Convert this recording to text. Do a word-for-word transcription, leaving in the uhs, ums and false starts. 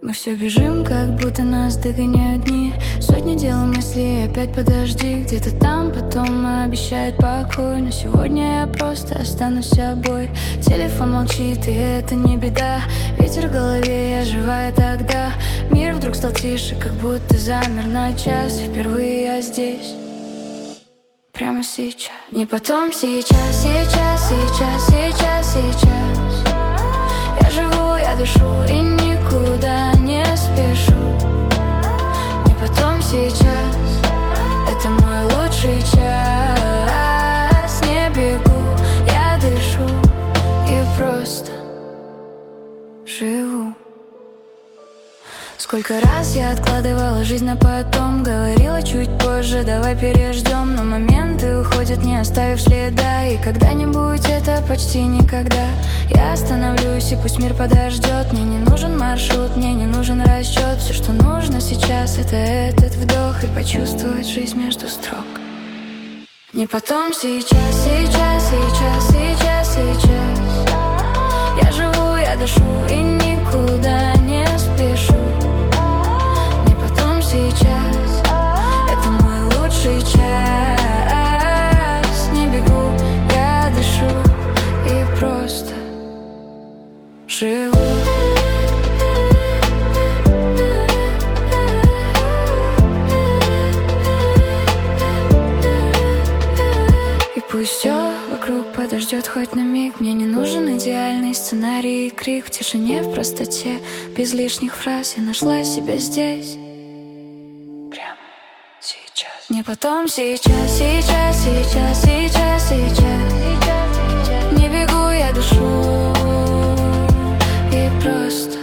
Мы все бежим, как будто нас догоняют дни. Сотни дел мыслей, опять подожди. Где-то там потом обещают покой, но сегодня я просто останусь собой. Телефон молчит, и это не беда. Ветер в голове, я живая тогда. Мир вдруг стал тише, как будто замер на час. Впервые я здесь, прямо сейчас. Не потом, сейчас, сейчас, сейчас, сейчас, сейчас. Я живу, я дышу и никуда не спешу. Не потом, сейчас. Это мой лучший час. Не бегу, я дышу и просто живу. Сколько раз я откладывала жизнь на потом. Говорила чуть позже, давай переждем. Но моменты уходят, не оставив следа. И когда-нибудь, это почти никогда, я остановлюсь, и пусть мир подождет. Мне не нужен маршрут, мне не нужен расчет. Все, что нужно сейчас, это этот вдох и почувствовать жизнь между строк. Не потом, сейчас, сейчас, сейчас, сейчас, сейчас. Я живу, я дышу и никуда не спешу. Сейчас это мой лучший час. Не бегу, я дышу и просто живу. И пусть все вокруг подождет хоть на миг. Мне не нужен идеальный сценарий и крик. В тишине, в простоте, без лишних фраз я нашла себя здесь. Не потом, сейчас, сейчас, сейчас, сейчас, сейчас. Не бегу, я дышу и просто